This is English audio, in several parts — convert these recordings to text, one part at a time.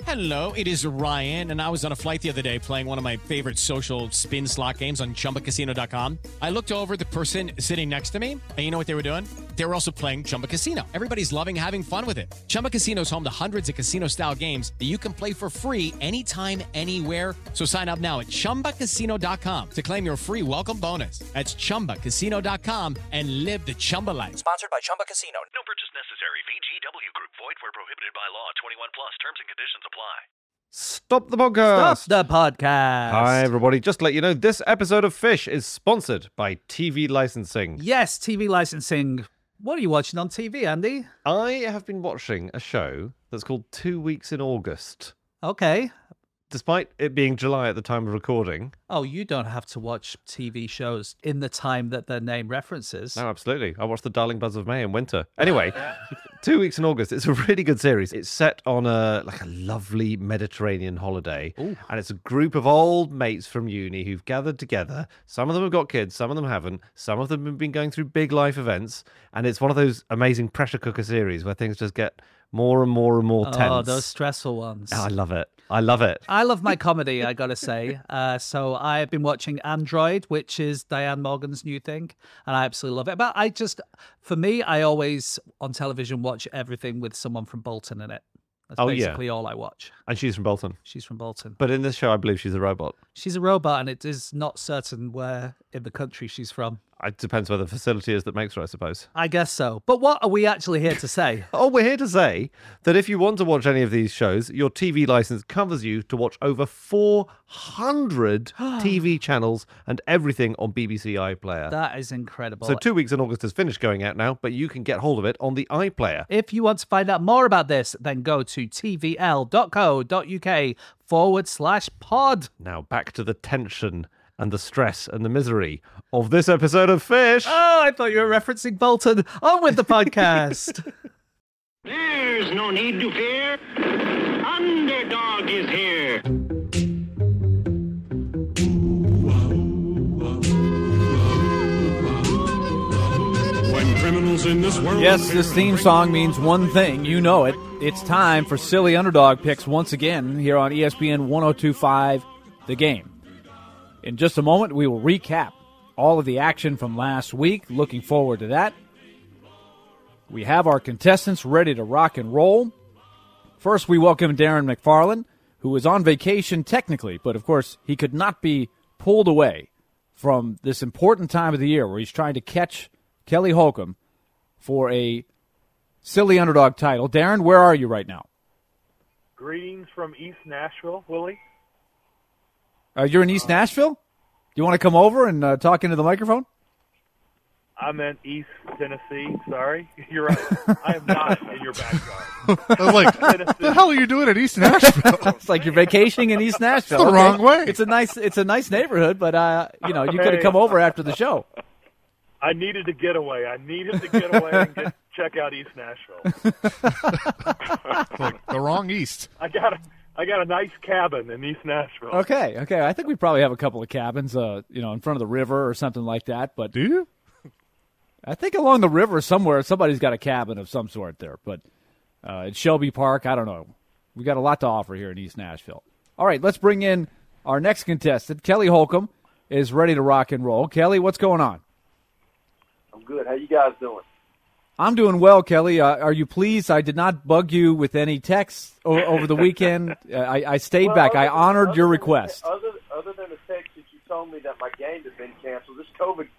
Hello, it is Ryan, and I was on a flight the other day playing one of my favorite social spin slot games on ChumbaCasino.com. I looked over at the person sitting next to me, and you know what they were doing? They were also playing Chumba Casino. Everybody's loving having fun with it. Chumba Casino is home to hundreds of casino-style games that you can play for free anytime, anywhere. So sign up now at ChumbaCasino.com to claim your free welcome bonus. That's ChumbaCasino.com and live the Chumba life. Sponsored by Chumba Casino. No purchase necessary. VGW Group. Void where prohibited by law. 21 plus. Terms and conditions apply. Stop the podcast. Stop the podcast. Hi, everybody. Just to let you know, this episode of Fish is sponsored by TV licensing. Yes, TV licensing. What are you watching on TV, Andy? I have been watching a show that's called 2 Weeks in August. Okay. Despite it being July at the time of recording. Oh, you don't have to watch TV shows in the time that their name references. No, absolutely. I watched The Darling Buzz of May in winter. Anyway, 2 Weeks in August. It's a really good series. It's set on a lovely Mediterranean holiday. Ooh. And it's a group of old mates from uni who've gathered together. Some of them have got kids, some of them haven't. Some of them have been going through big life events. And it's one of those amazing pressure cooker series where things just get more and more and more tense. Oh, those stressful ones. Oh, I love it. I love it. I love my comedy, I gotta say. So I've been watching Android, which is Diane Morgan's new thing, and I absolutely love it. But for me, I always on television watch everything with someone from Bolton in it. That's basically all I watch. And she's from Bolton. She's from Bolton. But in this show, I believe she's a robot. She's a robot, and it is not certain where in the country she's from. It depends where the facility is that makes her, I suppose. I guess so. But what are we actually here to say? Oh, we're here to say that if you want to watch any of these shows, your TV license covers you to watch over 400 TV channels and everything on BBC iPlayer. That is incredible. So 2 Weeks in August has finished going out now, but you can get hold of it on the iPlayer. If you want to find out more about this, then go to tvl.co.uk/pod. Now back to the tension and the stress and the misery of this episode of Fish. Oh, I thought you were referencing Bolton. On with the podcast. There's no need to fear. Underdog is here. When criminals in this world... Yes, this theme song means one thing. You know it. It's time for Silly Underdog Picks once again here on ESPN 102.5 The Game. In just a moment, we will recap all of the action from last week. Looking forward to that. We have our contestants ready to rock and roll. First, we welcome Darren McFarland, who is on vacation technically, but of course, he could not be pulled away from this important time of the year where he's trying to catch Kelly Holcomb for a Silly Underdog title. Darren, where are you right now? Greetings from East Nashville, Willie. You're in East Nashville? Do you want to come over and talk into the microphone? I meant East Tennessee. Sorry. You're right. I am not in your backyard. I was like, what the hell are you doing at East Nashville? It's like you're vacationing in East Nashville. It's the wrong way. It's a nice neighborhood, but you could have come over after the show. I needed to get away. And check out East Nashville. Like the wrong East. I got a nice cabin in East Nashville. Okay. I think we probably have a couple of cabins, in front of the river or something like that. But do you? I think along the river somewhere, somebody's got a cabin of some sort there. But at Shelby Park, I don't know. We got a lot to offer here in East Nashville. All right, let's bring in our next contestant. Kelly Holcomb is ready to rock and roll. Kelly, what's going on? I'm good. How you guys doing? I'm doing well, Kelly. Are you pleased? I did not bug you with any texts over the weekend. I stayed back. I honored your request. Other than the text that you told me that my game had been canceled, this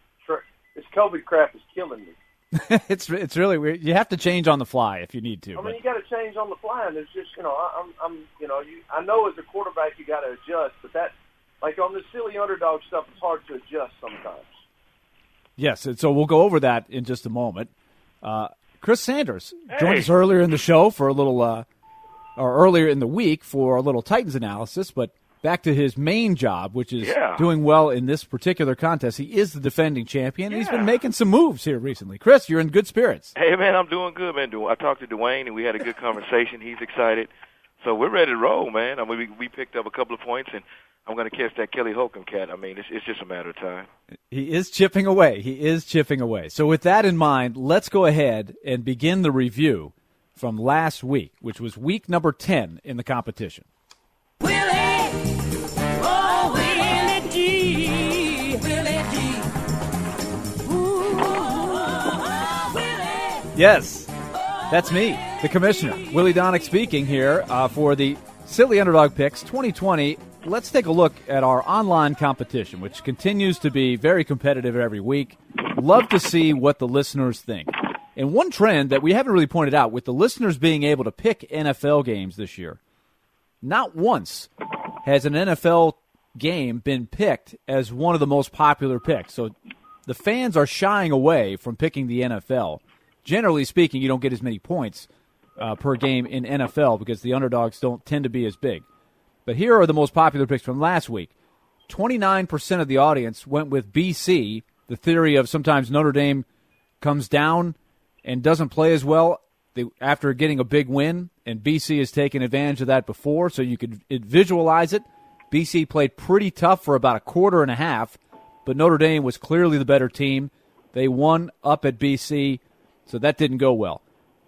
COVID crap is killing me. It's really weird. You have to change on the fly if you need to. I mean, you got to change on the fly, and it's just I know as a quarterback you got to adjust, but that like on the silly underdog stuff, it's hard to adjust sometimes. Yes, and so we'll go over that in just a moment. Chris Sanders joined us earlier in the show for a little, or earlier in the week for a little Titans analysis, but back to his main job, which is doing well in this particular contest. He is the defending champion, and he's been making some moves here recently. Chris, you're in good spirits. Hey, man, I'm doing good, man. I talked to Dwayne, and we had a good conversation. He's excited. So we're ready to roll, man. I mean, we picked up a couple of points, and I'm going to catch that Kelly Holcomb cat. I mean, it's just a matter of time. He is chipping away. So with that in mind, let's go ahead and begin the review from last week, which was week number 10 in the competition. Yes, that's me, the commissioner. Willie Donick speaking here for the Silly Underdog Picks 2020. Let's take a look at our online competition, which continues to be very competitive every week. Love to see what the listeners think. And one trend that we haven't really pointed out, with the listeners being able to pick NFL games this year, not once has an NFL game been picked as one of the most popular picks. So the fans are shying away from picking the NFL. Generally speaking, you don't get as many points per game in NFL because the underdogs don't tend to be as big. But here are the most popular picks from last week. 29% of the audience went with BC, the theory of sometimes Notre Dame comes down and doesn't play as well after getting a big win, and BC has taken advantage of that before, so you could visualize it. BC played pretty tough for about a quarter and a half, but Notre Dame was clearly the better team. They won up at BC, so that didn't go well.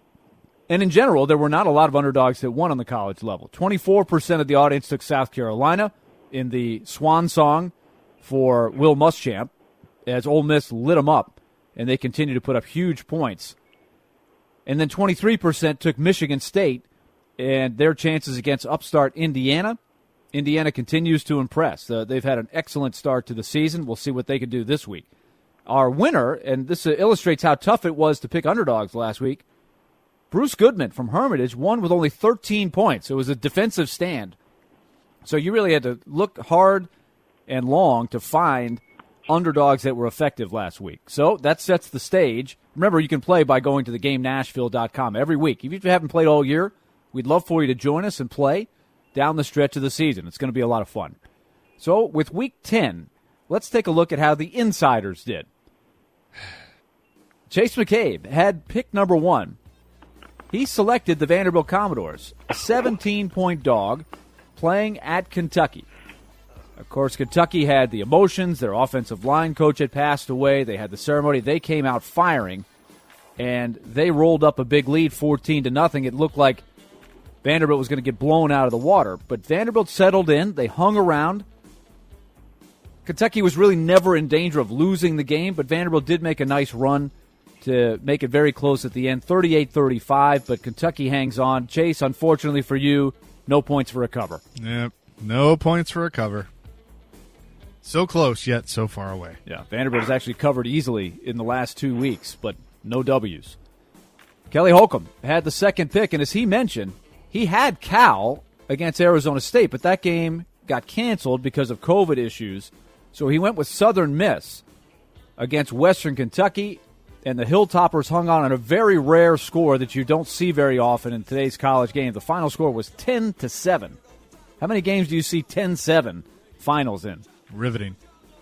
And in general, there were not a lot of underdogs that won on the college level. 24% of the audience took South Carolina in the swan song for Will Muschamp as Ole Miss lit them up, and they continue to put up huge points. And then 23% took Michigan State and their chances against upstart Indiana. Indiana continues to impress. They've had an excellent start to the season. We'll see what they can do this week. Our winner, and this illustrates how tough it was to pick underdogs last week, Bruce Goodman from Hermitage won with only 13 points. It was a defensive stand. So you really had to look hard and long to find underdogs that were effective last week. So that sets the stage. Remember, you can play by going to theGameNashville.com every week. If you haven't played all year, we'd love for you to join us and play down the stretch of the season. It's going to be a lot of fun. So with Week 10, let's take a look at how the insiders did. Chase McCabe had pick number 1. He selected the Vanderbilt Commodores, a 17-point dog, playing at Kentucky. Of course, Kentucky had the emotions. Their offensive line coach had passed away. They had the ceremony. They came out firing, and they rolled up a big lead, 14-0. It looked like Vanderbilt was going to get blown out of the water, but Vanderbilt settled in. They hung around. Kentucky was really never in danger of losing the game, but Vanderbilt did make a nice run to make it very close at the end, 38-35, but Kentucky hangs on. Chase, unfortunately for you, no points for a cover. Yep, no points for a cover. So close, yet so far away. Yeah, Vanderbilt has actually covered easily in the last 2 weeks, but no W's. Kelly Holcomb had the second pick, and as he mentioned, he had Cal against Arizona State, but that game got canceled because of COVID issues, so he went with Southern Miss against Western Kentucky, and the Hilltoppers hung on a very rare score that you don't see very often in today's college game. The final score was 10-7. How many games do you see 10-7 finals in? Riveting.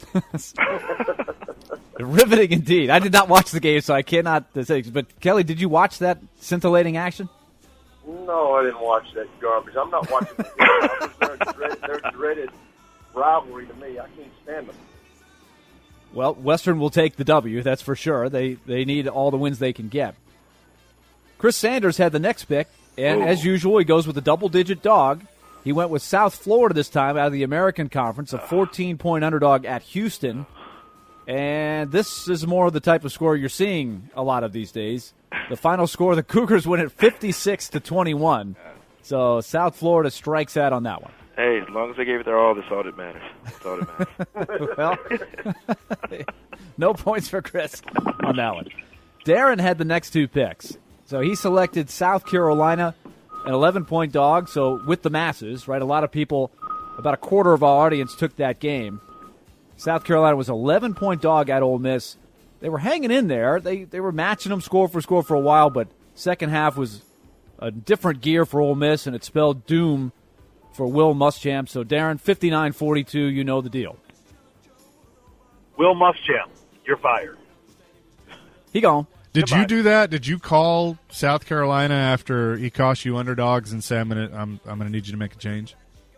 Riveting indeed. I did not watch the game, so I cannot say. But, Kelly, did you watch that scintillating action? No, I didn't watch that garbage. I'm not watching the game. They're dreaded rivalry to me. I can't stand them. Well, Western will take the W, that's for sure. They need all the wins they can get. Chris Sanders had the next pick, and as usual, he goes with a double-digit dog. He went with South Florida this time out of the American Conference, a 14-point underdog at Houston. And this is more of the type of score you're seeing a lot of these days. The final score, the Cougars win at 56-21. So South Florida strikes out on that one. Hey, as long as they gave it their all, that's all that matters. That's all that matters. Well, no points for Chris on that one. Darren had the next 2 picks. So he selected South Carolina, an 11-point dog, so with the masses, right? A lot of people, about a quarter of our audience took that game. South Carolina was an 11-point dog at Ole Miss. They were hanging in there. They were matching them score for a while, but second half was a different gear for Ole Miss, and it spelled doom for Will Muschamp. So, Darren, 59-42, you know the deal. Will Muschamp, you're fired. He gone. Did you do that? Did you call South Carolina after he cost you underdogs and say, I'm gonna need you to make a change?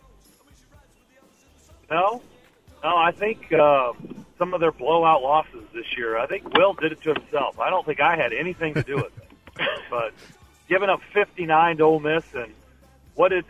No, I think some of their blowout losses this year, I think Will did it to himself. I don't think I had anything to do with it. But, giving up 59 to Ole Miss, and what did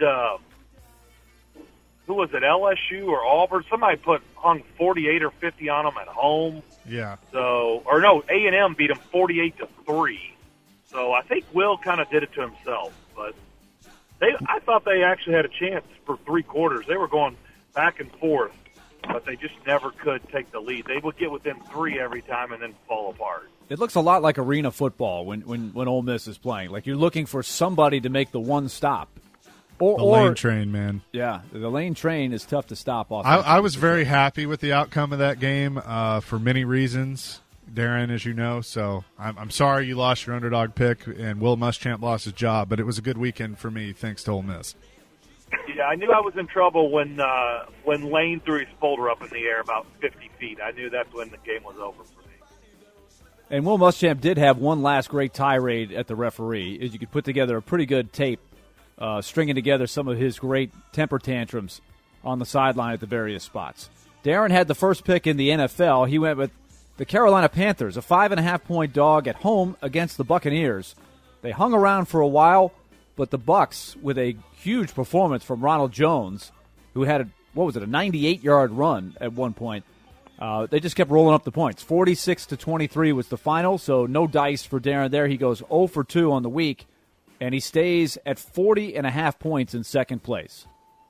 who was it, LSU or Auburn? Somebody hung 48 or 50 on them at home. Yeah. So, or no, A&M beat them 48-3. So I think Will kind of did it to himself. But I thought they actually had a chance for 3 quarters. They were going back and forth, but they just never could take the lead. They would get within 3 every time and then fall apart. It looks a lot like arena football when Ole Miss is playing. Like you're looking for somebody to make the one stop. The lane train, man. Yeah, the lane train is tough to stop off. I was very happy with the outcome of that game for many reasons, Darren, as you know. So I'm sorry you lost your underdog pick and Will Muschamp lost his job, but it was a good weekend for me thanks to Ole Miss. Yeah, I knew I was in trouble when Lane threw his folder up in the air about 50 feet. I knew that's when the game was over for me. And Will Muschamp did have one last great tirade at the referee. As you could put together a pretty good tape stringing together some of his great temper tantrums on the sideline at the various spots. Darren had the first pick in the NFL. He went with the Carolina Panthers, a 5.5-point dog at home against the Buccaneers. They hung around for a while, but the Bucs, with a huge performance from Ronald Jones, who had a 98-yard run at one point, they just kept rolling up the points. 46-23 was the final, so no dice for Darren there. He goes 0 for 2 on the week, and he stays at 40.5 points in second place.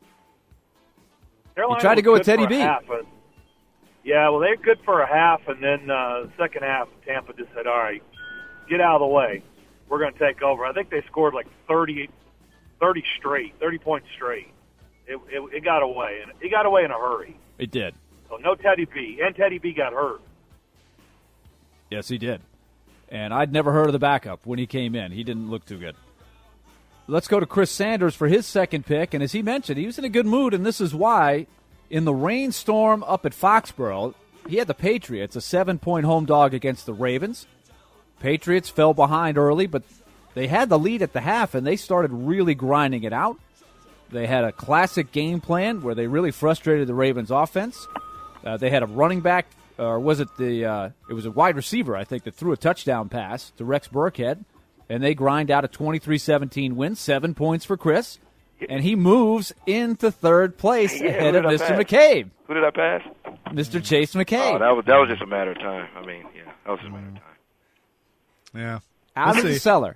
Carolina he tried to go with Teddy B. Yeah, well, they're good for a half, and then second half, Tampa just said, all right, get out of the way. We're going to take over. I think they scored like 30 points straight. It got away, and it got away in a hurry. It did. So no Teddy B, and Teddy B got hurt. Yes, he did. And I'd never heard of the backup when he came in. He didn't look too good. Let's go to Chris Sanders for his second pick. And as he mentioned, he was in a good mood, and this is why. In the rainstorm up at Foxborough, he had the Patriots, a 7-point home dog against the Ravens. Patriots fell behind early, but they had the lead at the half, and they started really grinding it out. They had a classic game plan where they really frustrated the Ravens' offense. They had a running back, or was it it was a wide receiver, I think, that threw a touchdown pass to Rex Burkhead, and they grind out a 23-17 win, 7 points for Chris, and he moves into third place ahead of Mr. McCabe. Who did I pass? Mr. Chase McCabe. Oh, that was just a matter of time. I mean, yeah, that was just a matter of time. Yeah. Out of the cellar.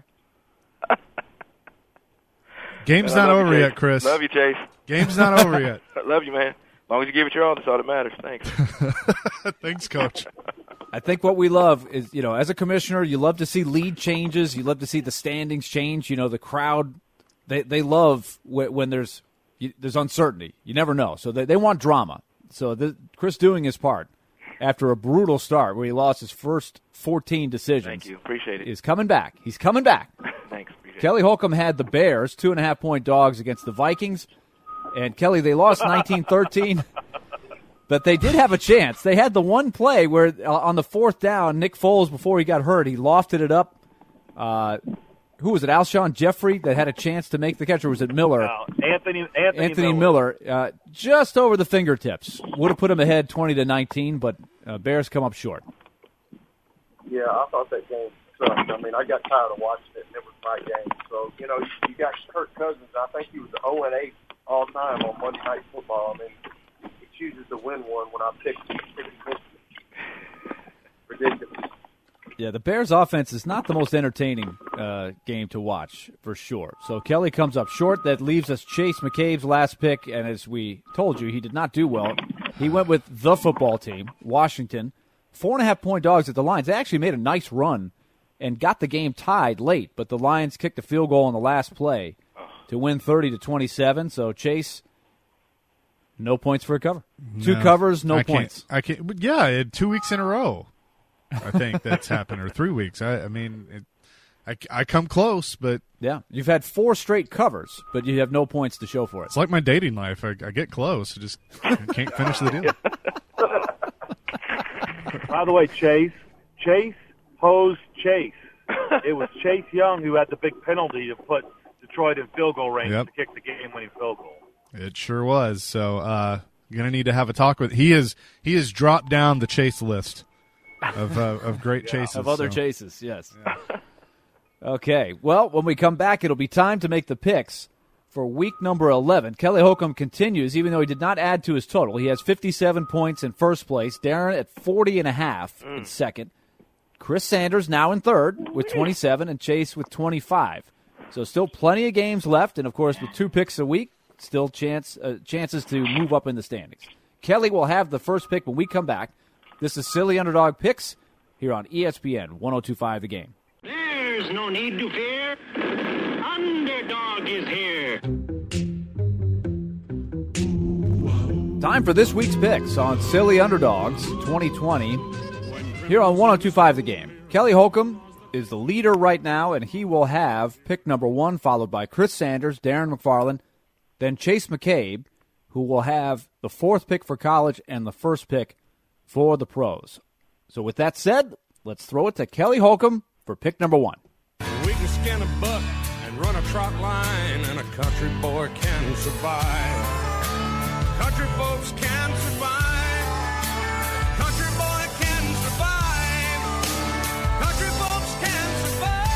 Game's not over yet, Chris. Love you, Chase. Game's not over yet. Love you, man. As long as you give it your all, that's all that matters. Thanks. Thanks, Coach. I think what we love is, as a commissioner, you love to see lead changes. You love to see the standings change. The crowd, they love when there's uncertainty. You never know. So they want drama. So Chris doing his part after a brutal start where he lost his first 14 decisions. Thank you. Appreciate it. Is coming back. He's coming back. Thanks. Kelly Holcomb had the Bears, 2.5-point dogs against the Vikings. And, Kelly, they lost 19-13, but they did have a chance. They had the one play where on the fourth down, Nick Foles, before he got hurt, he lofted it up. Who was it, Alshon Jeffrey, that had a chance to make the catch, or was it Miller? Anthony Miller. Just over the fingertips. Would have put him ahead 20-19, but Bears come up short. Yeah, I thought that game sucked. I mean, I got tired of watching it, and it was my game. So, you got Kirk Cousins. I think he was 0-8 all time on Monday Night Football. I mean, he chooses to win one when I pick ridiculous. Yeah, the Bears' offense is not the most entertaining game to watch, for sure. So Kelly comes up short. That leaves us Chase McCabe's last pick, and as we told you, he did not do well. He went with the football team, Washington. 4.5-point dogs at the Lions. They actually made a nice run and got the game tied late, but the Lions kicked a field goal on the last play to win 30-27. So Chase, no points for a cover. Two covers, no points. I can't. Yeah, 2 weeks in a row. I think that's happened, or 3 weeks. I mean, I come close, but yeah, you've had 4 straight covers, but you have no points to show for it. It's like my dating life. I get close, I just can't finish the deal. By the way, Chase posed Chase. It was Chase Young who had the big penalty to put Detroit in field goal range to kick the game-winning field goal. It sure was. So, gonna need to have a talk with. He has dropped down the Chase list of great chases. Of other chases, yes. Yeah. Okay, well, when we come back, it'll be time to make the picks for week number 11. Kelly Holcomb continues, even though he did not add to his total. He has 57 points in first place. Darren at 40.5 in second. Chris Sanders now in third with 27, and Chase with 25. So still plenty of games left, and, of course, with 2 picks a week, still chances to move up in the standings. Kelly will have the first pick when we come back. This is Silly Underdog Picks here on ESPN 102.5 The Game. There's no need to fear. Underdog is here. Time for this week's picks on Silly Underdogs 2020 here on 102.5 The Game. Kelly Holcomb is the leader right now, and he will have pick number 1, followed by Chris Sanders, Darren McFarland, then Chase McCabe, who will have the 4th pick for college and the 1st pick for the pros. So with that said, let's throw it to Kelly Holcomb for pick number 1. We can skin a buck and run a trot line, and a country boy can survive. Country folks can survive. Country boy can survive. Country folks can survive.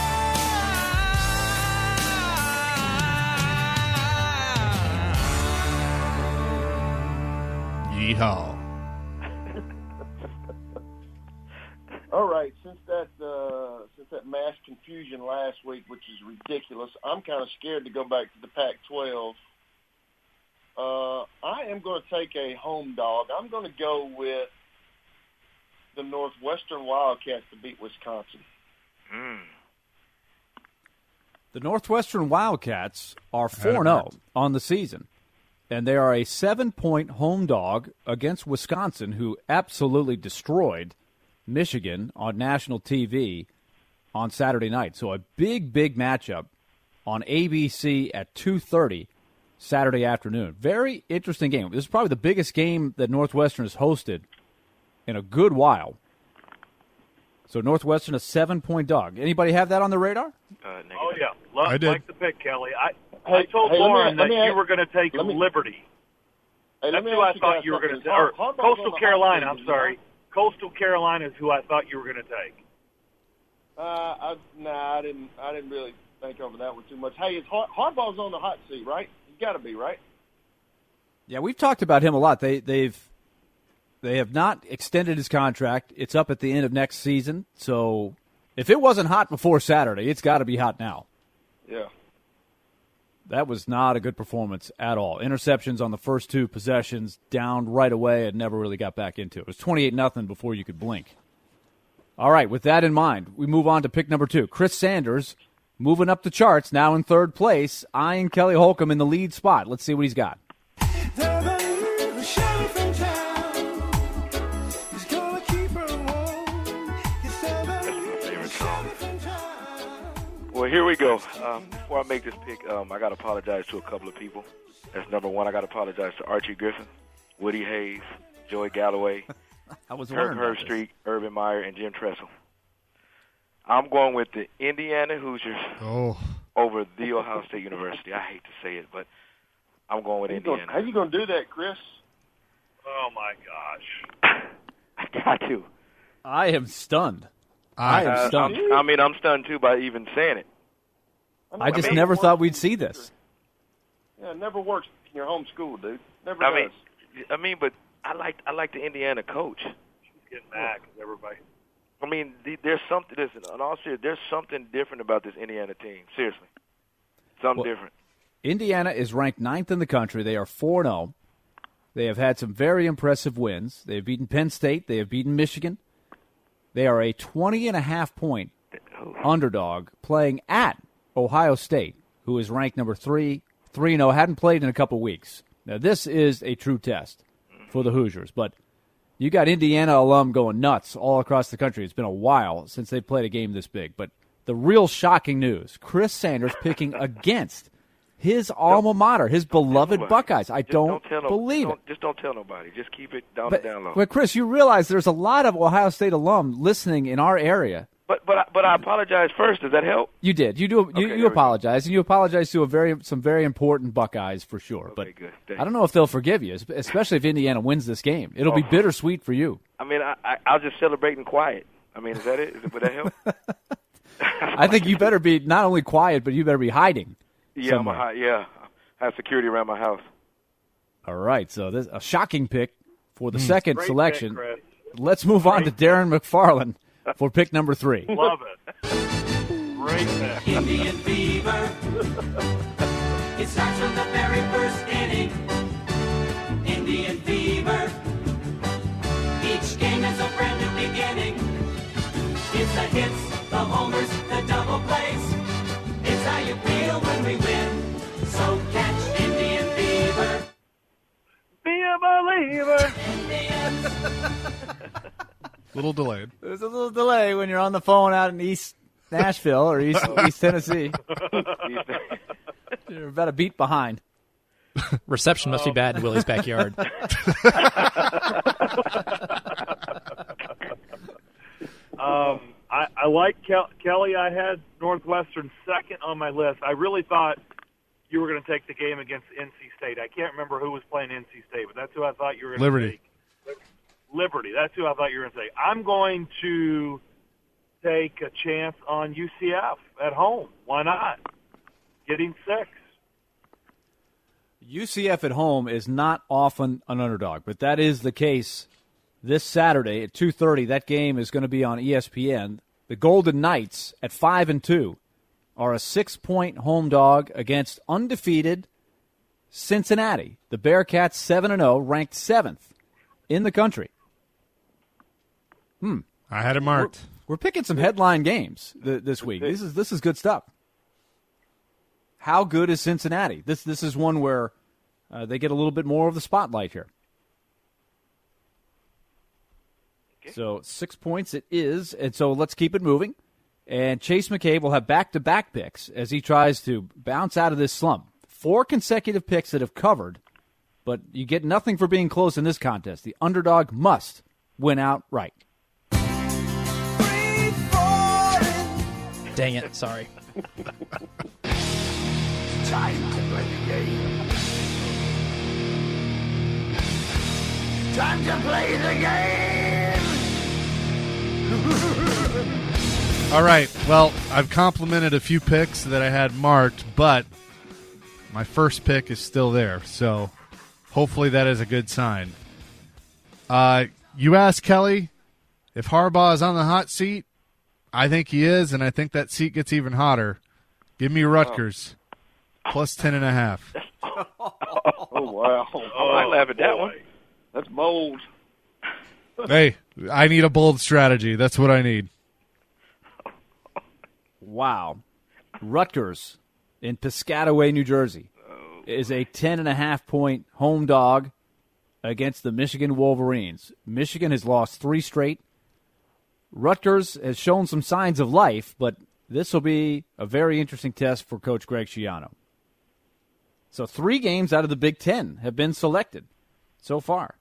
Yeehaw. All right, since that mass confusion last week, which is ridiculous, I'm kind of scared to go back to the Pac-12. I am going to take a home dog. I'm going to go with the Northwestern Wildcats to beat Wisconsin. The Northwestern Wildcats are 4-0 on the season, and they are a 7-point home dog against Wisconsin, who absolutely destroyed Michigan on national TV on Saturday night. So a big, big matchup on ABC at 2:30 Saturday afternoon. Very interesting game. This is probably the biggest game that Northwestern has hosted in a good while. So Northwestern, a 7-point dog. Anybody have that on the radar? Oh, yeah. I did. Like the pick, Kelly. I told Lauren that you were going to take Liberty. That's who I thought you were going to take. Or Coastal Carolina, I'm sorry. Coastal Carolina is who I thought you were going to take. I didn't really think over that one too much. Hey, Harbaugh's on the hot seat, right? He's got to be, right? Yeah, we've talked about him a lot. They have not extended his contract. It's up at the end of next season. So if it wasn't hot before Saturday, it's got to be hot now. Yeah. That was not a good performance at all. Interceptions on the first 2 possessions, down right away, and never really got back into it. It was 28-0 before you could blink. All right, with that in mind, we move on to pick number 2. Chris Sanders moving up the charts, now in 3rd place, eyeing Kelly Holcomb in the lead spot. Let's see what he's got. Well, here we go. Before I make this pick, I got to apologize to a couple of people. That's number 1. I got to apologize to Archie Griffin, Woody Hayes, Joey Galloway, Herb Street, Urban Meyer, and Jim Tressel. I'm going with the Indiana Hoosiers over the Ohio State University. I hate to say it, but I'm going with Indiana. How you going to do that, Chris? Oh, my gosh. I got to. I am stunned. I am stunned. I'm stunned, too, by even saying it. I just never thought we'd see this. Yeah, it never works in your home school, dude. Never does. But I like the Indiana coach. She's getting mad because everybody. I mean, there's something. Listen, in all seriousness, there's something different about this Indiana team. Seriously, something different. Indiana is ranked 9th in the country. They are 4-0. They have had some very impressive wins. They have beaten Penn State. They have beaten Michigan. They are a 20.5-point underdog playing at Ohio State, who is ranked number 3, 3-0, hadn't played in a couple weeks. Now, this is a true test for the Hoosiers, but you got Indiana alum going nuts all across the country. It's been a while since they've played a game this big, but the real shocking news, Chris Sanders picking against his alma mater, his beloved Buckeyes. I don't believe it. Just don't tell nobody. Just keep it down low. But, Chris, you realize there's a lot of Ohio State alum listening in our area. But I apologize first. Does that help? You did. You apologize, and you apologize to some very important Buckeyes for sure. Okay, but good. I don't know if they'll forgive you, especially if Indiana wins this game. It'll be bittersweet for you. I mean, I'll just celebrate in quiet. I mean, is that it? Would that help? I think you better be not only quiet, but you better be hiding. Yeah, somewhere. I have security around my house. All right, so this a shocking pick for the second Great selection. pick, Chris. Let's move on to Darren McFarland for pick number 3. Love it. Great pick. Indian fever. It starts from the very first inning. Indian fever. Each game is a brand new beginning. It's the hits, the homers, the double plays. It's how you feel when we win. So catch Indian fever. Be a believer. Indians. Little delayed. There's a little delay when you're on the phone out in East Nashville or East Tennessee. You're about a beat behind. Reception must be bad in Willie's backyard. I like Kelly. I had Northwestern second on my list. I really thought you were going to take the game against NC State. I can't remember who was playing NC State, but that's who I thought you were going to take. Liberty. That's who I thought you were going to say. I'm going to take a chance on UCF at home. Why not? Getting 6. UCF at home is not often an underdog, but that is the case this Saturday at 2:30. That game is going to be on ESPN. The Golden Knights at 5-2 are a 6-point home dog against undefeated Cincinnati. The Bearcats 7-0, ranked 7th in the country. I had it marked. We're picking some headline games this week. This is good stuff. How good is Cincinnati? This is one where they get a little bit more of the spotlight here. Okay. So 6 points it is, and so let's keep it moving. And Chase McCabe will have back-to-back picks as he tries to bounce out of this slump. 4 consecutive picks that have covered, but you get nothing for being close in this contest. The underdog must win outright. Dang it, sorry. Time to play the game. Time to play the game. All right. Well, I've complimented a few picks that I had marked, but my first pick is still there. So hopefully that is a good sign. You asked Kelly if Harbaugh is on the hot seat. I think he is, and I think that seat gets even hotter. Give me Rutgers, plus 10.5. Oh, wow. I laugh at that one. That's bold. Hey, I need a bold strategy. That's what I need. Wow. Rutgers in Piscataway, New Jersey, is a 10.5-point home dog against the Michigan Wolverines. Michigan has lost 3 straight. Rutgers has shown some signs of life, but this will be a very interesting test for Coach Greg Schiano. So 3 games out of the Big Ten have been selected so far.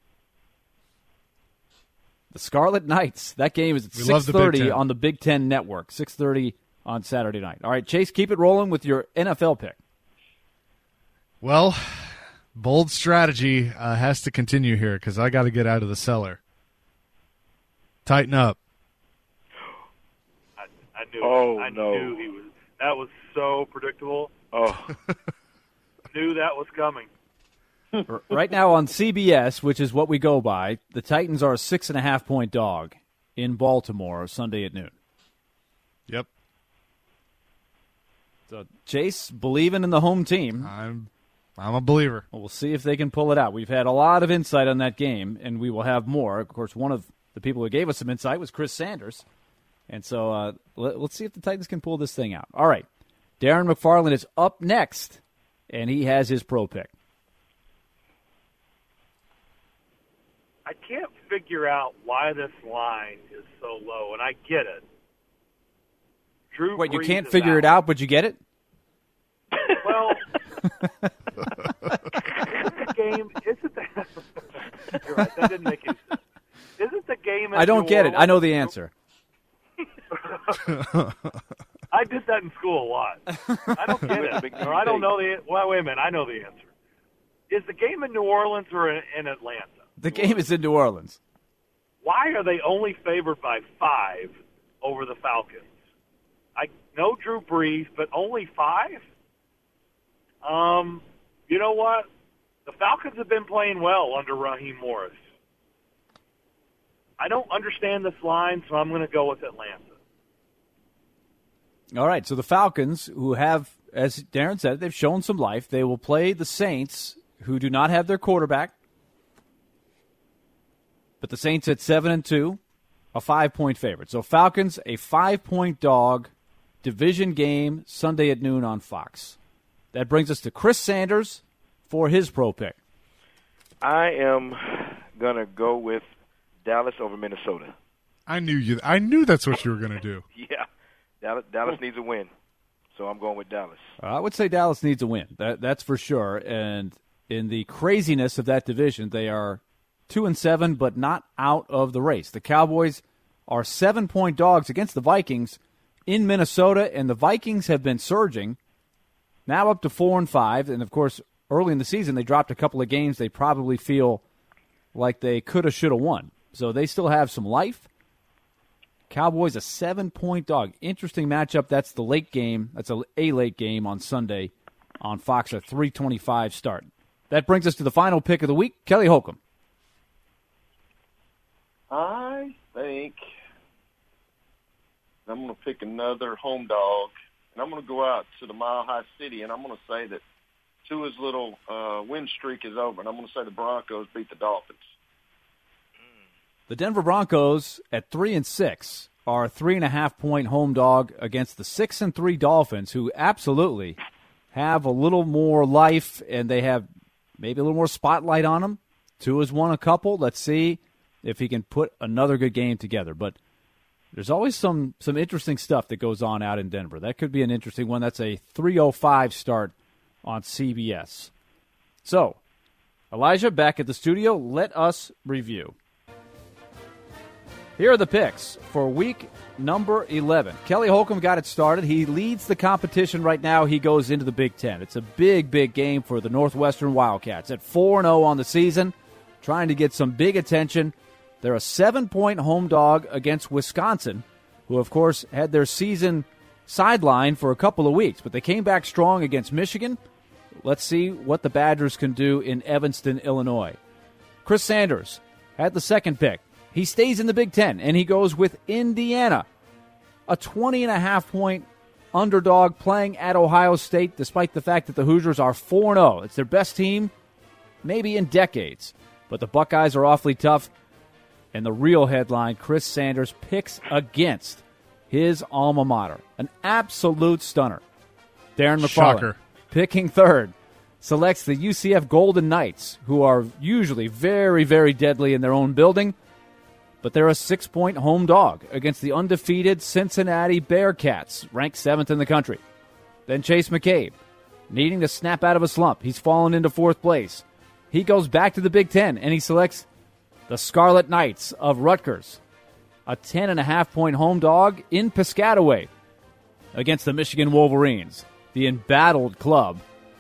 The Scarlet Knights, that game is at 6:30 on the Big Ten Network, 6:30 on Saturday night. All right, Chase, keep it rolling with your NFL pick. Well, bold strategy has to continue here because I got to get out of the cellar. Tighten up. I knew. Oh, I no. knew he was. That was so predictable. Oh, Knew that was coming. Right now on CBS, which is what we go by, the Titans are a 6.5-point dog in Baltimore Sunday at noon. Yep. So Chase, believing in the home team. I'm a believer. We'll see if they can pull it out. We've had a lot of insight on that game, and we will have more. Of course, one of the people who gave us some insight was Chris Sanders. And so let's see if the Titans can pull this thing out. All right. Darren McFarland is up next, and he has his pro pick. I can't figure out why this line is so low, and I get it. Drew Wait, you Brees can't is figure it out, but you get it? Well, isn't the game? Isn't that? You're right. That didn't make any sense. Isn't the game? I don't get it. I know the answer. I did that in school a lot. I don't get it. Or I don't know the. Well, wait a minute. I know the answer. Is the game in New Orleans or in Atlanta? The game is in New Orleans. Why are they only favored by 5 over the Falcons? I know Drew Brees, but only 5? You know what? The Falcons have been playing well under Raheem Morris. I don't understand this line, so I'm going to go with Atlanta. All right, so the Falcons, who have, as Darren said, they've shown some life. They will play the Saints, who do not have their quarterback. But the Saints at 7-2, a 5-point favorite. So Falcons, a 5-point dog, division game, Sunday at noon on Fox. That brings us to Chris Sanders for his pro pick. I am going to go with Dallas over Minnesota. I knew that's what you were going to do. Yeah. Dallas needs a win, so I'm going with Dallas. I would say Dallas needs a win. That's for sure. And in the craziness of that division, they are 2-7, but not out of the race. The Cowboys are 7-point dogs against the Vikings in Minnesota, and the Vikings have been surging, now up to 4-5. And, of course, early in the season, they dropped a couple of games they probably feel like they could have, should have won. So they still have some life. Cowboys a 7-point dog. Interesting matchup. That's the late game. That's a late game on Sunday on Fox, a 3:25 start. That brings us to the final pick of the week. Kelly Holcomb. I think I'm going to pick another home dog, and I'm going to go out to the Mile High City, and I'm going to say that Tua's little win streak is over, and I'm going to say the Broncos beat the Dolphins. The Denver Broncos at 3-6 are a 3.5-point home dog against the 6-3 Dolphins, who absolutely have a little more life and they have maybe a little more spotlight on them. Tua's won a couple. Let's see if he can put another good game together. But there's always some interesting stuff that goes on out in Denver. That could be an interesting one. That's a 3:05 start on CBS. So, Elijah, back at the studio, let us review. Here are the picks for week number 11. Kelly Holcomb got it started. He leads the competition right now. He goes into the Big Ten. It's a big, big game for the Northwestern Wildcats. At 4-0 on the season, trying to get some big attention. They're a 7-point home dog against Wisconsin, who, of course, had their season sidelined for a couple of weeks. But they came back strong against Michigan. Let's see what the Badgers can do in Evanston, Illinois. Chris Sanders had the second pick. He stays in the Big Ten, and he goes with Indiana, a 20.5-point underdog playing at Ohio State, despite the fact that the Hoosiers are 4-0. It's their best team, maybe in decades. But the Buckeyes are awfully tough. And the real headline, Chris Sanders picks against his alma mater. An absolute stunner. Darren McFarland, Shocker. Picking third, selects the UCF Golden Knights, who are usually very, very deadly in their own building. But they're a 6-point home dog against the undefeated Cincinnati Bearcats, ranked 7th in the country. Then Chase McCabe, needing to snap out of a slump. He's fallen into 4th place. He goes back to the Big Ten, and he selects the Scarlet Knights of Rutgers, a 10.5-point home dog in Piscataway against the Michigan Wolverines, the embattled club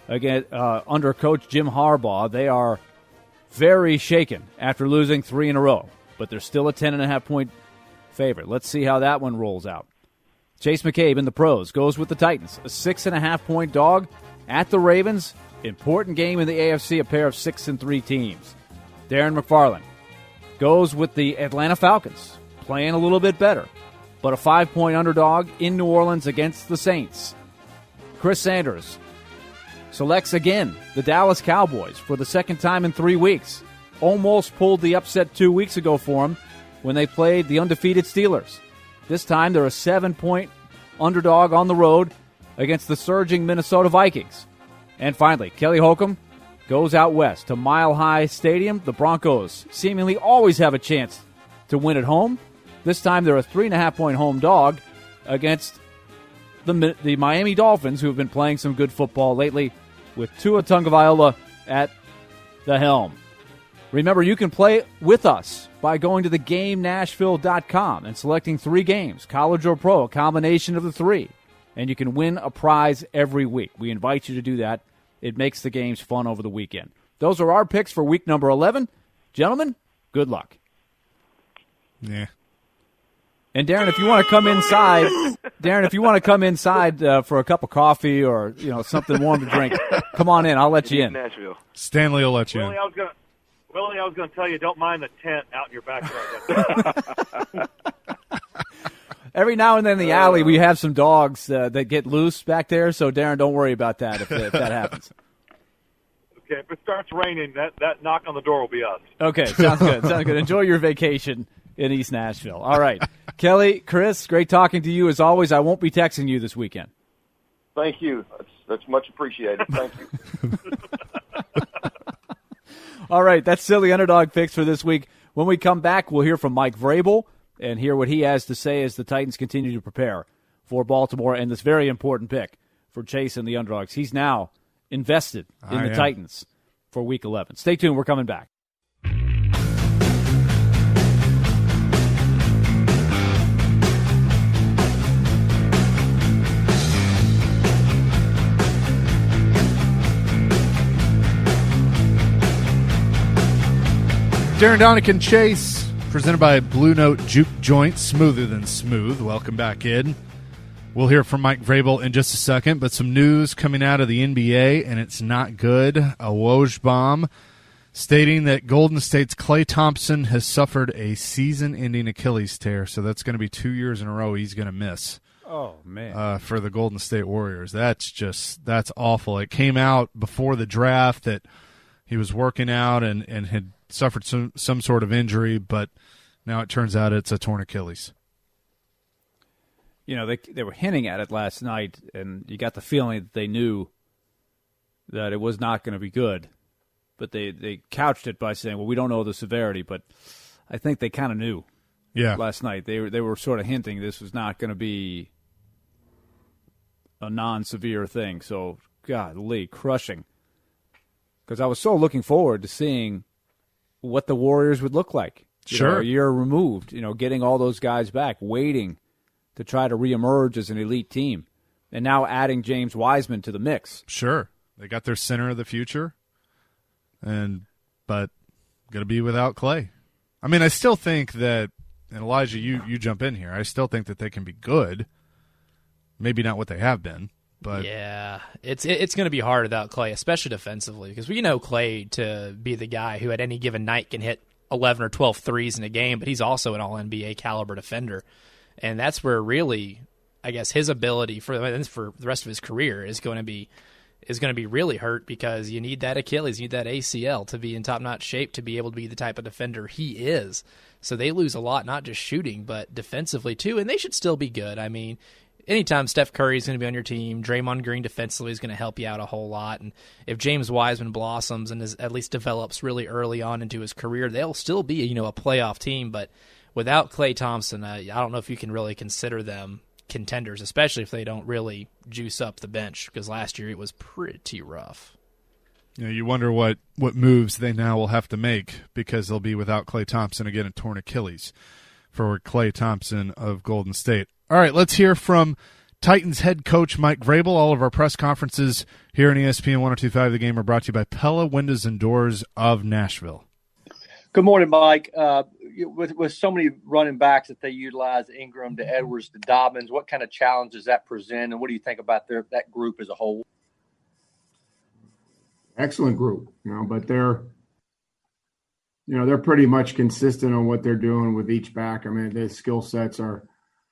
under Coach Jim Harbaugh. They are very shaken after losing 3 in a row. But they're still a 10.5-point favorite. Let's see how that one rolls out. Chase McCabe in the pros goes with the Titans, a 6.5-point dog at the Ravens. Important game in the AFC, a pair of 6-3 teams. Darren McFarland goes with the Atlanta Falcons, playing a little bit better, but a 5-point underdog in New Orleans against the Saints. Chris Sanders selects again the Dallas Cowboys for the second time in 3 weeks. Almost pulled the upset 2 weeks ago for him when they played the undefeated Steelers. This time they're a 7-point underdog on the road against the surging Minnesota Vikings. And finally, Kelly Holcomb goes out west to Mile High Stadium. The Broncos seemingly always have a chance to win at home. This time they're a 3.5-point home dog against the Miami Dolphins, who have been playing some good football lately with Tua Tagovailoa at the helm. Remember, you can play with us by going to theGameNashville.com and selecting 3 games, college or pro, a combination of the 3, and you can win a prize every week. We invite you to do that. It makes the games fun over the weekend. Those are our picks for week number 11. Gentlemen, good luck. Yeah. And Darren, if you want to come inside Darren, if you want to come inside for a cup of coffee or something warm to drink, come on in. I'll let you in. Nashville. Stanley will let you Willie, in. I was going to tell you, don't mind the tent out in your backyard. Every now and then in the alley, we have some dogs that get loose back there. So, Darren, don't worry about that if that happens. Okay, if it starts raining, that knock on the door will be us. Okay, sounds good. Sounds good. Enjoy your vacation in East Nashville. All right. Kelly, Chris, great talking to you as always. I won't be texting you this weekend. Thank you. That's much appreciated. Thank you. All right, that's Silly Underdog Picks for this week. When we come back, we'll hear from Mike Vrabel and hear what he has to say as the Titans continue to prepare for Baltimore and this very important pick for Chase and the Underdogs. He's now invested in the Titans for Week 11. Stay tuned. We're coming back. Darren Donican Chase, presented by Blue Note Juke Joint, smoother than smooth. Welcome back in. We'll hear from Mike Vrabel in just a second, but some news coming out of the NBA, and it's not good. A Woj bomb stating that Golden State's Klay Thompson has suffered a season-ending Achilles tear, so that's going to be 2 years in a row he's going to miss. Oh, man. For the Golden State Warriors. That's awful. It came out before the draft that he was working out and had suffered some sort of injury, but now it turns out it's a torn Achilles. They were hinting at it last night, and you got the feeling that they knew that it was not going to be good. But they couched it by saying, well, we don't know the severity, but I think they kind of knew last night. They were sort of hinting this was not going to be a non-severe thing. So, golly, crushing. Because I was so looking forward to seeing what the Warriors would look like. A year removed, getting all those guys back, waiting to try to reemerge as an elite team, and now adding James Wiseman to the mix. Sure. They got their center of the future, but going to be without Klay. I mean, I still think that, and Elijah, you jump in here, I still think that they can be good. Maybe not what they have been. But yeah, it's going to be hard without Klay, especially defensively, because we know Klay to be the guy who at any given night can hit 11 or 12 threes in a game, but he's also an all-NBA caliber defender. And that's where really, I guess, his ability for the rest of his career is going to be really hurt, because you need that Achilles, you need that ACL to be in top-notch shape to be able to be the type of defender he is. So they lose a lot, not just shooting, but defensively too, and they should still be good. I mean, anytime Steph Curry is going to be on your team, Draymond Green defensively is going to help you out a whole lot. And if James Wiseman blossoms and at least develops really early on into his career, they'll still be, a playoff team. But without Klay Thompson, I don't know if you can really consider them contenders, especially if they don't really juice up the bench, because last year it was pretty rough. You wonder what moves they now will have to make, because they'll be without Klay Thompson again, a torn Achilles for Klay Thompson of Golden State. All right, let's hear from Titans head coach Mike Vrabel. All of our press conferences here on ESPN 102.5 The Game are brought to you by Pella Windows and Doors of Nashville. Good morning, Mike. With so many running backs that they utilize, Ingram to Edwards to Dobbins, what kind of challenge does that present, and what do you think about that group as a whole? Excellent group, but they're pretty much consistent on what they're doing with each back. I mean, their skill sets are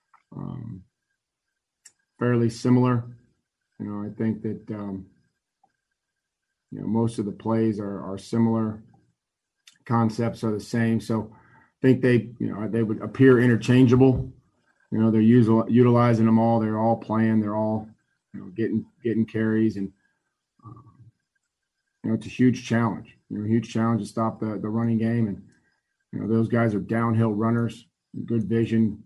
fairly similar. I think that most of the plays are similar. Concepts are the same, so I think they would appear interchangeable. They're utilizing them all. They're all playing. They're all getting carries, and it's a huge challenge. Huge challenge to stop the running game, and those guys are downhill runners, good vision.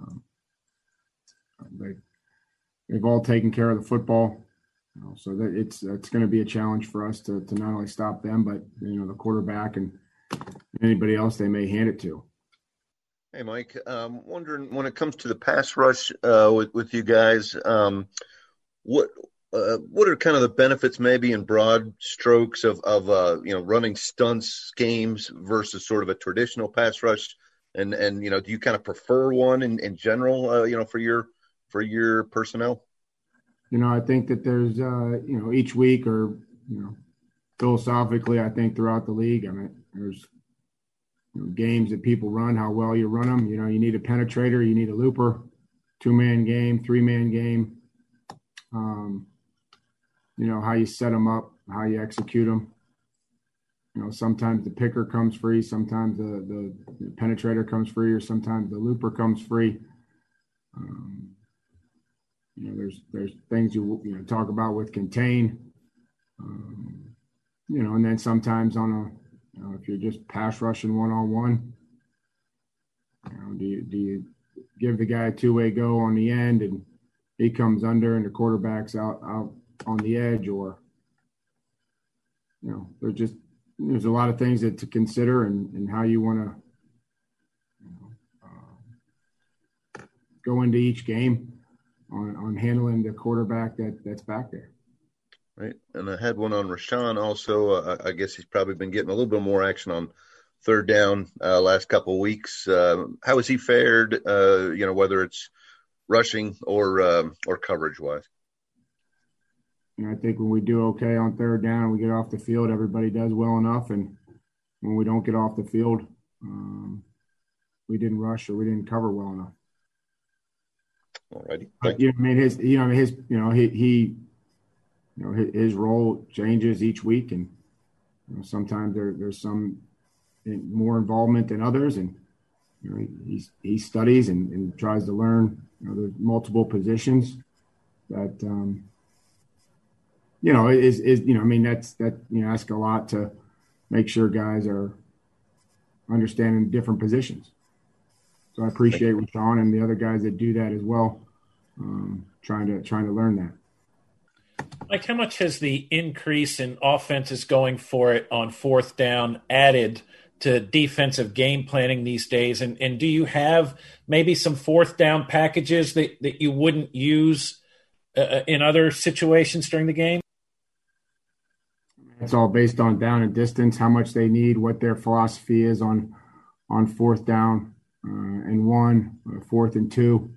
They've all taken care of the football, so that it's going to be a challenge for us to not only stop them, but the quarterback and anybody else they may hand it to. Hey, Mike, wondering when it comes to the pass rush with you guys, what are kind of the benefits maybe in broad strokes of running stunts schemes versus sort of a traditional pass rush? And do you kind of prefer one in general, for your for your personnel? I think that there's, each week or, philosophically, I think throughout the league, there's games that people run, how well you run them. You need a penetrator, you need a looper, 2-man game, 3-man game. How you set them up, how you execute them. Sometimes the picker comes free, sometimes the penetrator comes free, or sometimes the looper comes free. There's things you talk about with contain. And then sometimes if you're just pass rushing one-on-one, do you give the guy a two-way go on the end and he comes under and the quarterback's out on the edge, or there's a lot of things to consider and how you want to go into each game on handling the quarterback that's back there. Right. And I had one on Rashawn also. I guess he's probably been getting a little bit more action on third down last couple of weeks. How has he fared, whether it's rushing or coverage-wise? I think when we do okay on third down, we get off the field, everybody does well enough. And when we don't get off the field, we didn't rush or we didn't cover well enough. All righty. His role changes each week, and sometimes there's some more involvement than others, and he studies and tries to learn there's multiple positions that ask a lot to make sure guys are understanding different positions. So I appreciate Rashawn and the other guys that do that as well, trying to learn that. Mike, how much has the increase in offenses going for it on fourth down added to defensive game planning these days? And do you have maybe some fourth down packages that you wouldn't use in other situations during the game? It's all based on down and distance, how much they need, what their philosophy is on fourth down and 1, fourth and 2.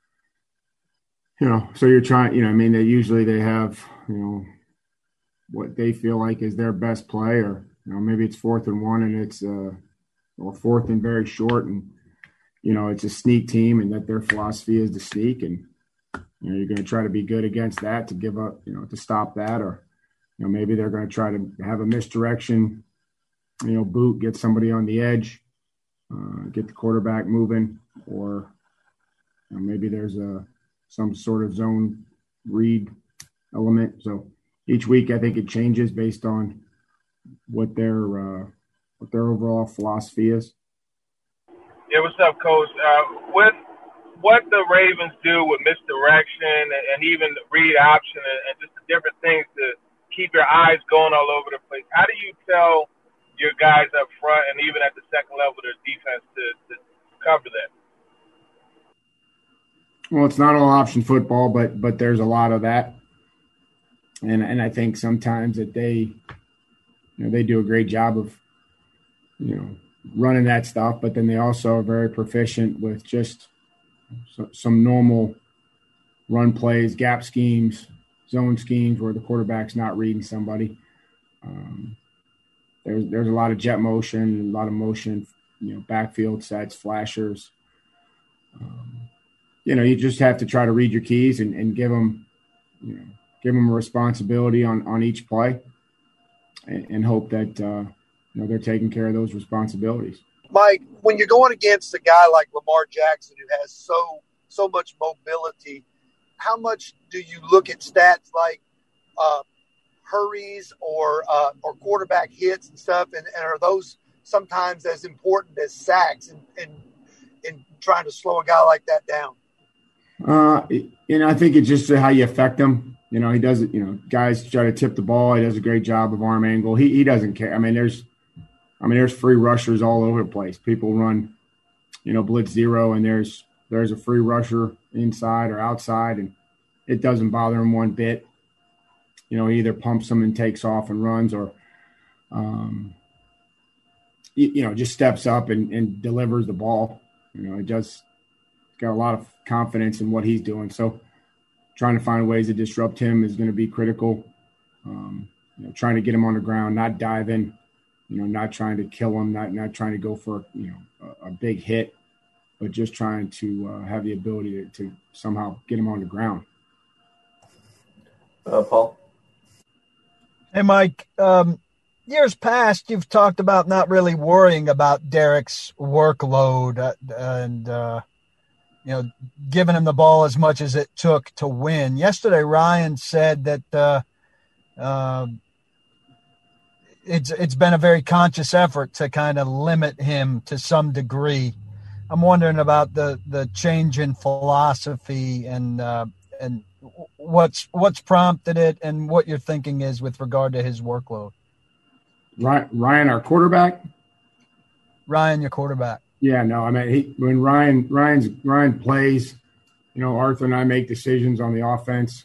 So you're trying, they usually they have, what they feel like is their best play, or, maybe it's 4th and 1 and it's, or 4th and very short, and, it's a sneak team and that their philosophy is to sneak, and, you're going to try to be good against that to give up, to stop that, or, maybe they're going to try to have a misdirection, boot, get somebody on the edge, get the quarterback moving, or maybe there's some sort of zone read element. So each week, I think it changes based on what their overall philosophy is. Yeah, what's up, Coach? With what the Ravens do with misdirection and even the read option and just the different things to keep your eyes going all over the place, how do you tell your guys up front and even at the second level of their defense to cover that? Well, it's not all option football, but there's a lot of that, and I think sometimes that they do a great job of running that stuff, but then they also are very proficient with just some normal run plays, gap schemes, zone schemes where the quarterback's not reading somebody. There's a lot of jet motion, a lot of motion, backfield sets, flashers. You just have to try to read your keys and give them a responsibility on each play, and hope that they're taking care of those responsibilities. Mike, when you're going against a guy like Lamar Jackson who has so much mobility, how much do you look at stats like hurries or quarterback hits and stuff, and are those sometimes as important as sacks in trying to slow a guy like that down? I think it's just how you affect him. He does it. Guys try to tip the ball. He does a great job of arm angle. He doesn't care. There's free rushers all over the place. People run, blitz zero, and there's a free rusher inside or outside, and it doesn't bother him one bit. He either pumps them and takes off and runs, or just steps up and delivers the ball. It just got a lot of confidence in what he's doing. So trying to find ways to disrupt him is going to be critical. Trying to get him on the ground, not diving, not trying to kill him, not trying to go for, a big hit, but just trying to have the ability to somehow get him on the ground. Paul? Hey, Mike. Years past, you've talked about not really worrying about Derek's workload and giving him the ball as much as it took to win. Yesterday, Ryan said that it's been a very conscious effort to kind of limit him to some degree. I'm wondering about the change in philosophy and what's prompted it and what your thinking is with regard to his workload. Ryan, our quarterback. Ryan, your quarterback. Yeah, no, I mean, when Ryan plays, Arthur and I make decisions on the offense.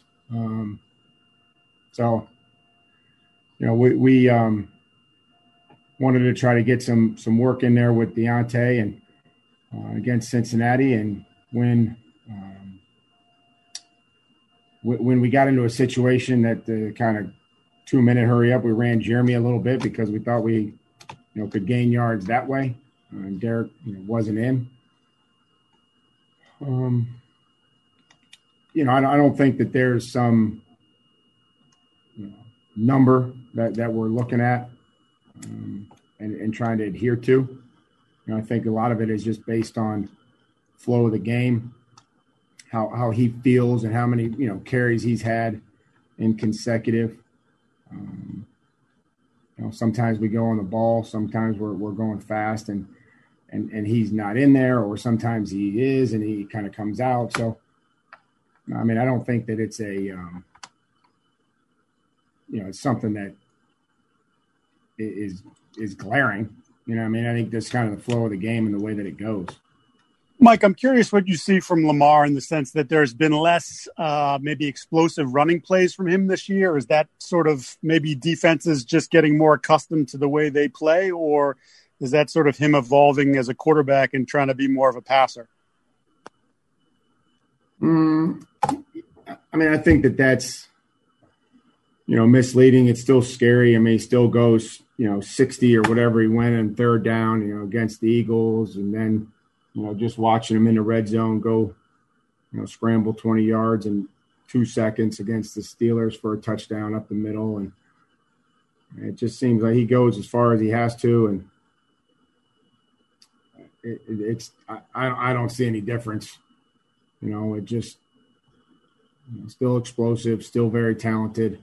We wanted to try to get some work in there with Deontay and against Cincinnati, and when we got into a situation that the kind of 2-minute hurry up, we ran Jeremy a little bit because we thought we could gain yards that way. Derek wasn't in. I don't think that there's some number that we're looking at and trying to adhere to. I think a lot of it is just based on flow of the game, how he feels and how many carries he's had in consecutive. Sometimes we go on the ball, sometimes we're going fast and he's not in there, or sometimes he is and he kind of comes out. So, I mean, I don't think that it's it's something that is glaring. I think that's kind of the flow of the game and the way that it goes. Mike, I'm curious what you see from Lamar in the sense that there's been less maybe explosive running plays from him this year. Is that sort of maybe defenses just getting more accustomed to the way they play, or is that sort of him evolving as a quarterback and trying to be more of a passer? I think that's, misleading. It's still scary. He still goes, 60 or whatever he went in third down, against the Eagles, and then, just watching him in the red zone go, scramble 20 yards in 2 seconds against the Steelers for a touchdown up the middle. And it just seems like he goes as far as he has to. And I don't see any difference. It just still explosive, still very talented.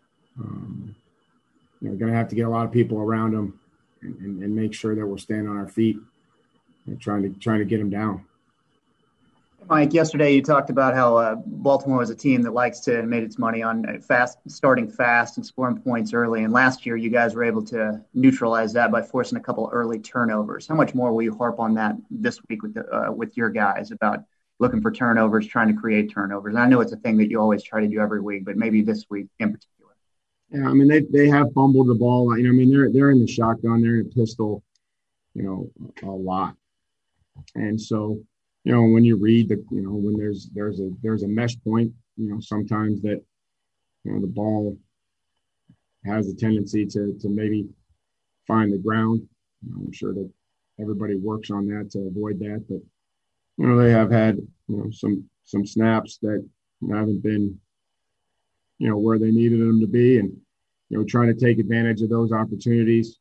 Going to have to get a lot of people around him and make sure that we're staying on our feet and trying to get him down. Mike, yesterday you talked about how Baltimore is a team that likes to and made its money on starting fast and scoring points early. And last year you guys were able to neutralize that by forcing a couple early turnovers. How much more will you harp on that this week with your guys about looking for turnovers, trying to create turnovers? And I know it's a thing that you always try to do every week, but maybe this week in particular. Yeah, they have fumbled the ball. They're in the shotgun, they're in a pistol, a lot. And so, when you read when there's a mesh point, sometimes that, the ball has a tendency to maybe find the ground. I'm sure that everybody works on that to avoid that, but they have had some snaps that haven't been where they needed them to be, and trying to take advantage of those opportunities.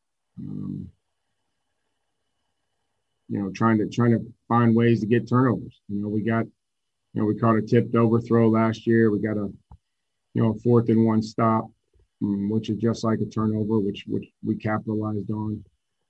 Trying to find ways to get turnovers. We caught a tipped overthrow last year. We got a 4th and 1 stop, which is just like a turnover, which we capitalized on.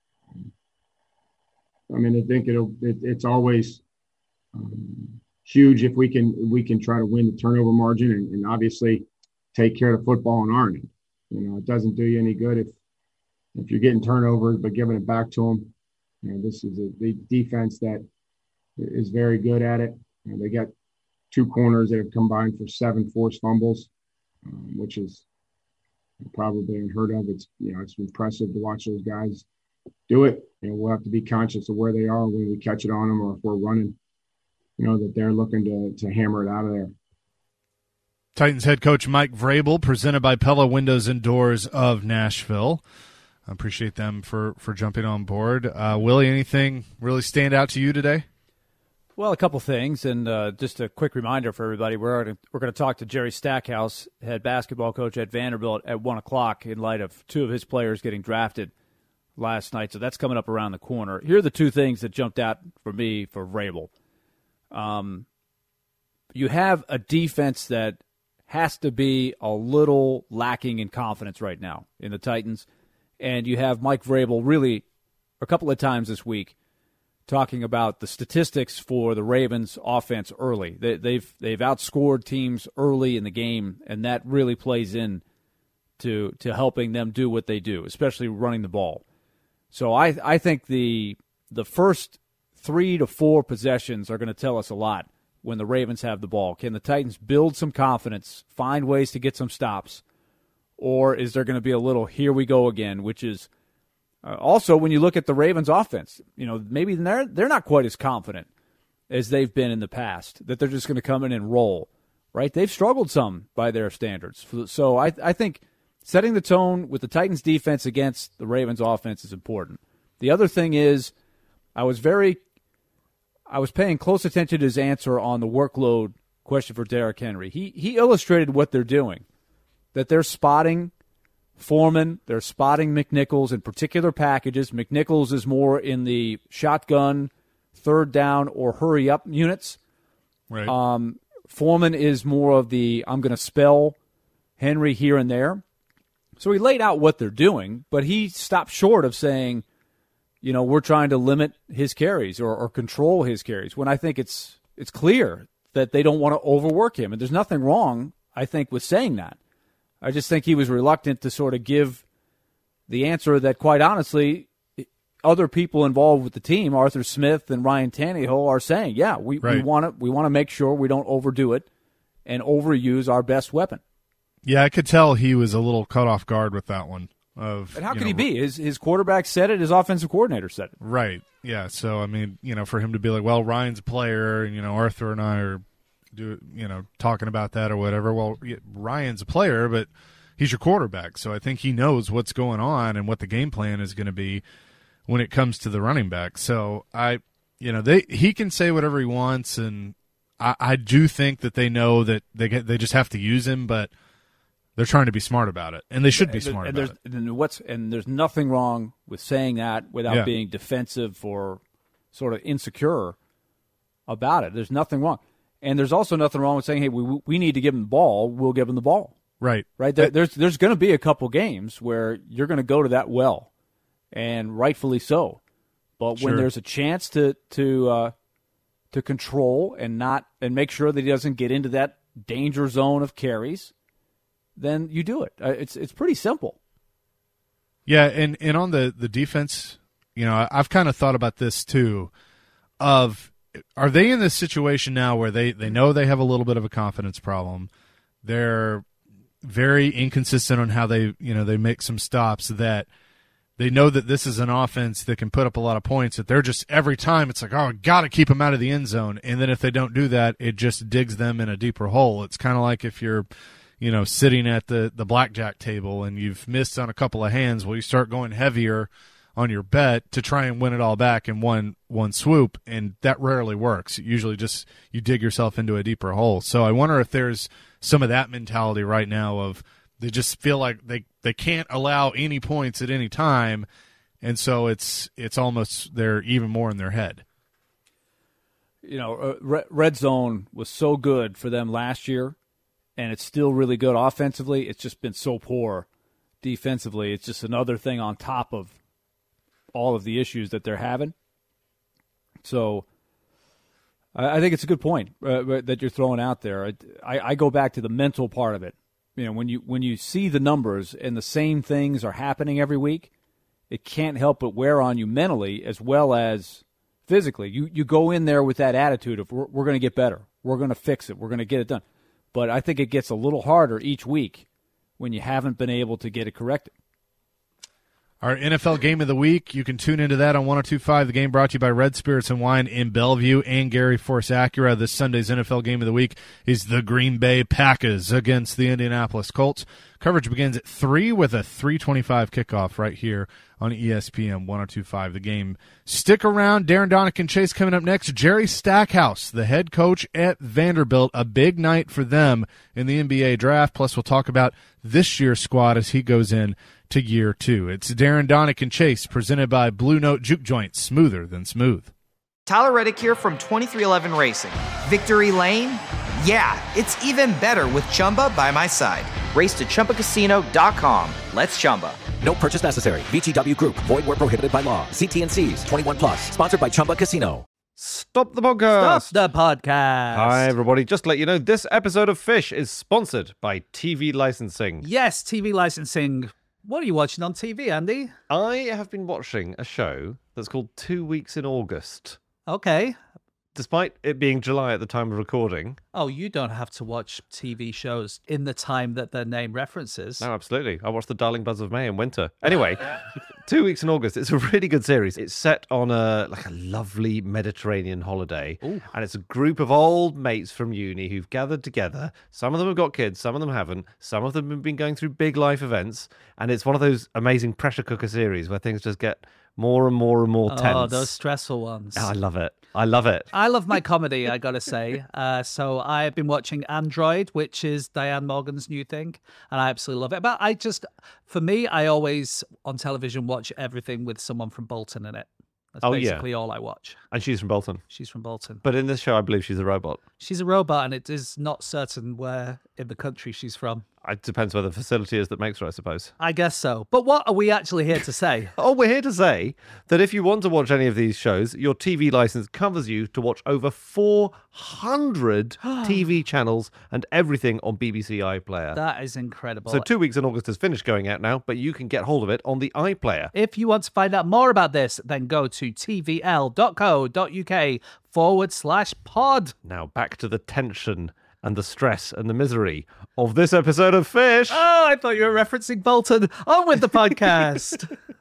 I think it's always huge if we can try to win the turnover margin and obviously take care of the football on our end. It doesn't do you any good if you're getting turnovers but giving it back to them. This is a defense that is very good at it. They got 2 corners that have combined for 7 forced fumbles, which is probably unheard of. It's impressive to watch those guys do it. We'll have to be conscious of where they are when we catch it on them, or if we're running that they're looking to hammer it out of there. Titans head coach Mike Vrabel, presented by Pella Windows and Doors of Nashville. I appreciate them for jumping on board. Willie, anything really stand out to you today? Well, a couple things, and just a quick reminder for everybody, we're going to talk to Jerry Stackhouse, head basketball coach at Vanderbilt, at 1 o'clock in light of two of his players getting drafted last night. So that's coming up around the corner. Here are the two things that jumped out for me for Vrabel. You have a defense that has to be a little lacking in confidence right now in the Titans, and you have Mike Vrabel really a couple of times this week talking about the statistics for the Ravens offense early. They've outscored teams early in the game, and that really plays in to helping them do what they do, especially running the ball. So I think the first 3 to 4 possessions are going to tell us a lot when the Ravens have the ball. Can the Titans build some confidence, find ways to get some stops, or is there going to be a little here we go again, which is also, when you look at the Ravens' offense, maybe they're not quite as confident as they've been in the past, that they're just going to come in and roll, right? They've struggled some by their standards. So I think setting the tone with the Titans' defense against the Ravens' offense is important. The other thing is I was paying close attention to his answer on the workload question for Derrick Henry. He illustrated what they're doing, that they're spotting Foreman, they're spotting McNichols in particular packages. McNichols is more in the shotgun, third down, or hurry-up units. Right. Foreman is more of the I'm going to spell Henry here and there. So he laid out what they're doing, but he stopped short of saying, we're trying to limit his carries or control his carries, when I think it's clear that they don't want to overwork him. And there's nothing wrong, I think, with saying that. I just think he was reluctant to sort of give the answer that, quite honestly, other people involved with the team, Arthur Smith and Ryan Tannehill, are saying, yeah, we want to make sure we don't overdo it and overuse our best weapon. Yeah, I could tell he was a little caught off guard with that one. And how could he be? His quarterback said it. His offensive coordinator said it. Right. Yeah. So, I mean, for him to be like, well, Ryan's a player, and, Arthur and I are talking about that or whatever. Well, Ryan's a player, but he's your quarterback. So I think he knows what's going on and what the game plan is going to be when it comes to the running back. So he can say whatever he wants. And I do think that they know that they just have to use him, but they're trying to be smart about it, and they should be smart about it. And there's nothing wrong with saying that without being defensive or sort of insecure about it. There's nothing wrong. And there's also nothing wrong with saying, hey, we need to give him the ball. We'll give him the ball. Right. Right. There's going to be a couple games where you're going to go to that well, and rightfully so. But when there's a chance to control and make sure that he doesn't get into that danger zone of carries, then you do it. It's pretty simple. Yeah, and on the defense, I've kind of thought about this too. Are they in this situation now where they know they have a little bit of a confidence problem? They're very inconsistent on how they make some stops, that they know that this is an offense that can put up a lot of points, that they're just every time it's like, oh, got to keep them out of the end zone. And then if they don't do that, it just digs them in a deeper hole. It's kind of like if you're sitting at the blackjack table and you've missed on a couple of hands, well, you start going heavier on your bet to try and win it all back in one swoop, and that rarely works. Usually just you dig yourself into a deeper hole. So I wonder if there's some of that mentality right now of they just feel like they can't allow any points at any time, and so it's almost they're even more in their head. Red zone was so good for them last year, and it's still really good offensively. It's just been so poor defensively. It's just another thing on top of all of the issues that they're having. So I think it's a good point that you're throwing out there. I go back to the mental part of it. When you see the numbers and the same things are happening every week, it can't help but wear on you mentally as well as physically. You go in there with that attitude of we're going to get better. We're going to fix it. We're going to get it done. But I think it gets a little harder each week when you haven't been able to get it corrected. Our NFL Game of the Week, you can tune into that on 102.5. The Game brought to you by Red Spirits and Wine in Bellevue and Gary Force Acura. This Sunday's NFL Game of the Week is the Green Bay Packers against the Indianapolis Colts. Coverage begins at 3 with a 3:25 kickoff right here on ESPN 102.5. The Game. Stick around. Darren Donick and Chase coming up next. Jerry Stackhouse, the head coach at Vanderbilt. A big night for them in the NBA draft. Plus, we'll talk about this year's squad as he goes in to year 2. It's Darren Donick and Chase, presented by Blue Note Juke Joint, smoother than smooth. Tyler Reddick here from 2311 Racing. Victory Lane? Yeah, it's even better with Chumba by my side. Race to ChumbaCasino.com. Let's Chumba. No purchase necessary. VGW Group. Void where prohibited by law. See T&Cs. 21 plus. Sponsored by Chumba Casino. Stop the podcast. Stop the podcast. Hi, everybody. Just to let you know, this episode of Fish is sponsored by TV Licensing. Yes, TV Licensing. What are you watching on TV, Andy? I have been watching a show that's called 2 Weeks in August. Okay. Despite it being July at the time of recording. Oh, you don't have to watch TV shows in the time that their name references. No, absolutely. I watched The Darling Buzz of May in winter. Anyway, 2 Weeks in August. It's a really good series. It's set on a lovely Mediterranean holiday. Ooh. And it's a group of old mates from uni who've gathered together. Some of them have got kids, some of them haven't. Some of them have been going through big life events. And it's one of those amazing pressure cooker series where things just get more and more and more tense. Oh, those stressful ones. Oh, I love it. I love it. I love my comedy, I gotta say. So I've been watching Android, which is Diane Morgan's new thing, and I absolutely love it. But for me, I always on television watch everything with someone from Bolton in it. That's basically all I watch. And she's from Bolton. She's from Bolton. But in this show, I believe she's a robot. She's a robot, and it is not certain where in the country she's from. It depends where the facility is that makes her, I suppose. I guess so. But what are we actually here to say? We're here to say that if you want to watch any of these shows, your TV license covers you to watch over 400 TV channels and everything on BBC iPlayer. That is incredible. So 2 Weeks in August has finished going out now, but you can get hold of it on the iPlayer. If you want to find out more about this, then go to tvl.co.uk/pod. Now back to the tension and the stress and the misery of this episode of Fish. Oh, I thought you were referencing Bolton. On with the podcast.